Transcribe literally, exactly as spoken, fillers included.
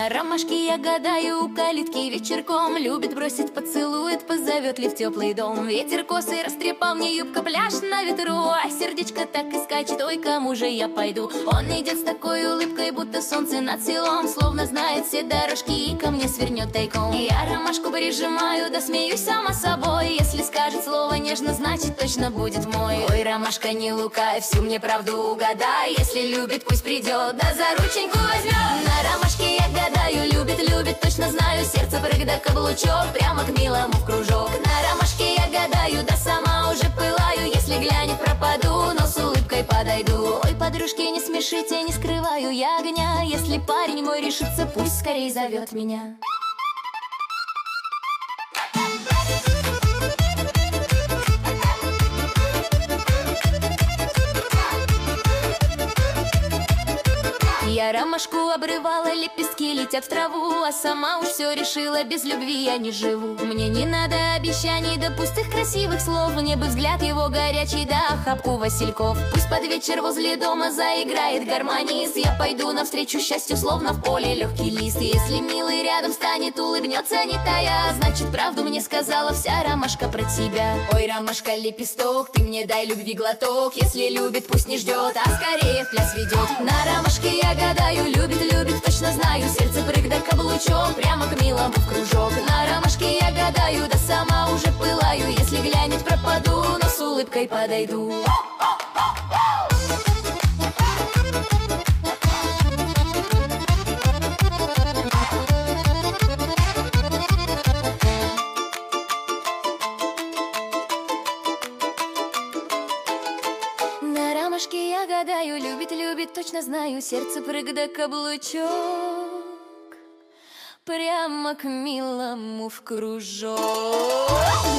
На ромашке я гадаю у калитки вечерком. Любит бросить, поцелует, позовет ли в теплый дом. Ветер косы растрепал мне, юбка пляж на ветру, а сердечко так и скачет, ой, кому же я пойду. Он идет с такой улыбкой, будто солнце над селом, словно знает все дорожки и ко мне свернет тайком. Я ромашку прижимаю, да смеюсь сама собой. Если скажет слово нежно, значит точно будет мой. Ой, ромашка, не лукай, всю мне правду угадай. Если любит, пусть придет, да за рученьку возьмет. На ромашке я гадаю, любит, любит, точно знаю. Сердце прыг да каблучок, прямо к милому в кружок. На ромашке я гадаю, да сама уже пылаю. Если глянет, пропаду, но с улыбкой подойду. Ой, подружки, не смешите, не скрываю я огня. Если парень мой решится, пусть скорей зовет меня. Я ромашку обрывала, лепестки летят в траву, а сама уж все решила, без любви я не живу. Мне не надо обещаний, да пустых красивых слов. Мне бы взгляд его горячий, да охапку васильков. Пусть под вечер возле дома заиграет гармонист. Я пойду навстречу счастью, словно в поле легкий лист. Если милый рядом станет, улыбнется не тая, значит правду мне сказала вся ромашка про тебя. Ой, ромашка, лепесток, ты мне дай любви глоток. Если любит, пусть не ждет, а скорее в пляс ведет. На ромашке я гадаю, любит, любит, точно знаю. Сердце прыг да каблучок, прямо к милому в кружок. На ромашке я гадаю, да сама уже пылаю. Если глянет, пропаду, но с улыбкой подойду. На ромашке я гадаю, любит, любит, точно знаю. Сердце прыг да каблучок, прямо к милому в кружок.